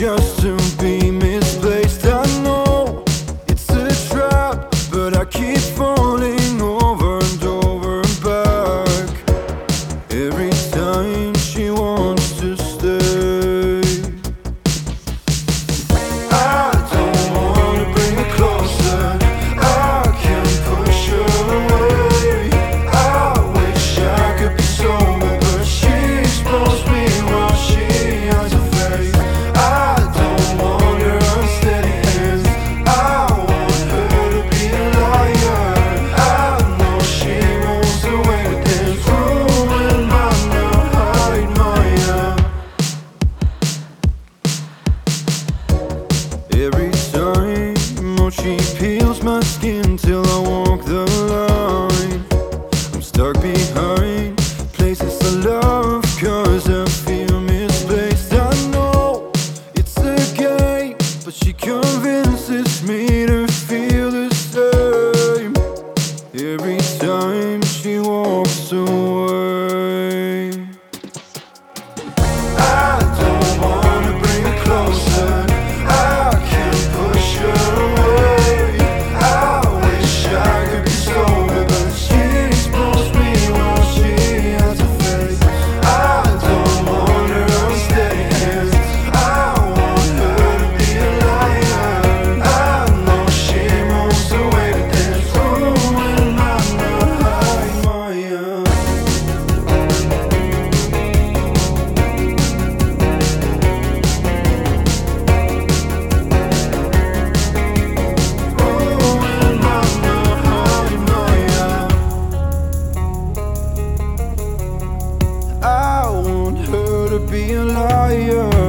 just to be misplaced. I know it's a trap, but I keep falling over and over and back. Every time she wants to stay, I don't wanna bring her closer, I can't push her away. I wish I could be sober, but she's supposed me while she has a face. I don't want her unsteady hands, I want her to be a liar. I know she wants the way to dance, ruin my now, hide my Every time, oh, she peels my skin till I walk the line. I'm stuck behind places I love, cause I feel misplaced. I know it's a game, but she convinces me to feel the same. Every time she walks away, I don't wanna bring her closer, I can't push her away. I wish I could be sober, but she's supposed me while she has a face. I don't want her unsteady hands, I want her to be a liar. I know she wants the way to dance, ruin my now, hide my I want her to be a liar.